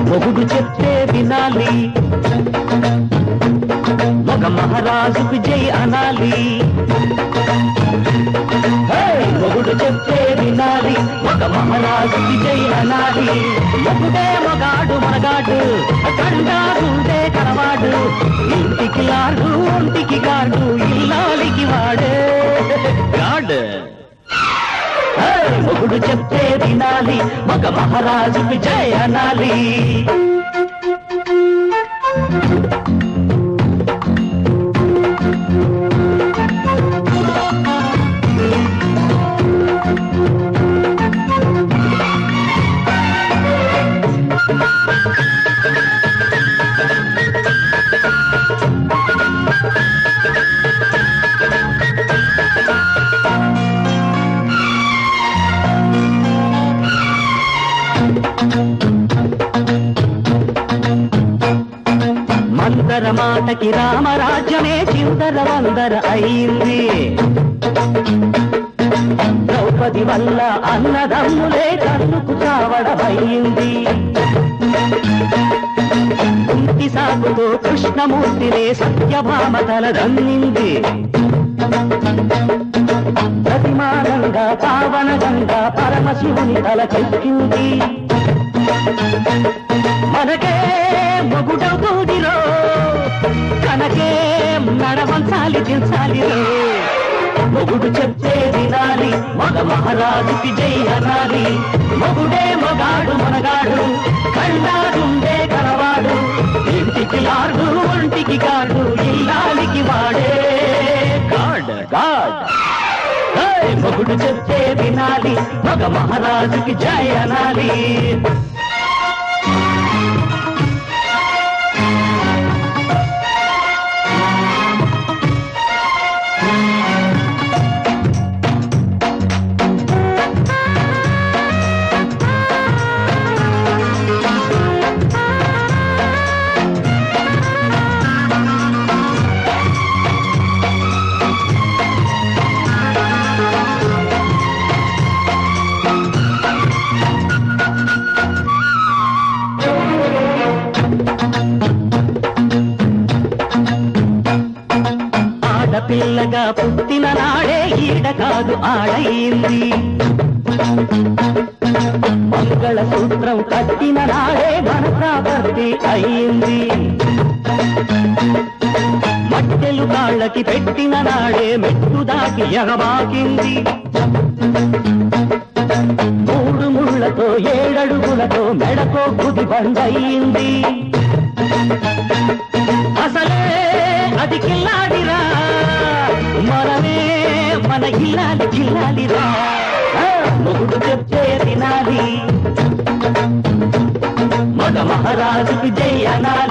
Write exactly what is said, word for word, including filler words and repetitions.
మొగుడు చెప్తే వినాలి, మగ మహారాజుకు జై అనాలి. మొగుడు చెప్తే వినాలి, మగ మహారాజుకి జై అనాలి. మొగుడే మగాడు మనగాడు, కండాడుండే కనవాడు. ఇంటికి లాడు ఒంటికి గాడు, ఇల్లాలికి వాడే గాడు. మొగుడు చెప్తే వినాలి, మగ మహారాజుకి జై అనాలి. మందర మాటకి రామరాజ్యమే చిందర వందర అయింది. ద్రౌపది వల్ల అన్నదమ్ములే కన్నుకు చావడమయ్యింది. కుంటి సాగుతో కృష్ణమూర్తినే సత్యభామ తలదన్నింది. ప్రతిమానంగా పావనగంగా పరమశివుని తలకెక్కింది. మనకే మొగుడవుతూదిరో, కనకే నడవంచాలి దించాలిరో. మొగుడు చెప్తే వినాలి, మగ మహారాజుకి జై అనాలి. మొగుడే మగాడు మనగాడు, కండాడుండే కనవాడు. ఇంటికి లాడు ఒంటికి గాడు, ఇల్లాలికి వాడే గాడ్ గాడ్. మొగుడు చెప్తే వినాలి, మగ మహారాజుకి జై అనాలి. పిల్లగా పుట్టిన నాడే ఈడ కాదు ఆడయింది. మంగళ సూత్రం కట్టిన నాడే మన ప్రాపర్టీ అయింది. మట్టెలు కాళ్ళకి పెట్టిన నాడే మెట్టు దాటి ఎగబాకింది. మూడు ముళ్లతో ఏడడుగులతో మెడతో గుది బండయింది. అసలే అది కిల్లాడిరా, మనమే మన ఇల్లాలి జిల్లాలిరా. మొగుడు చెప్తే వినాలి, మగ మహారాజుకి జై అనాలి.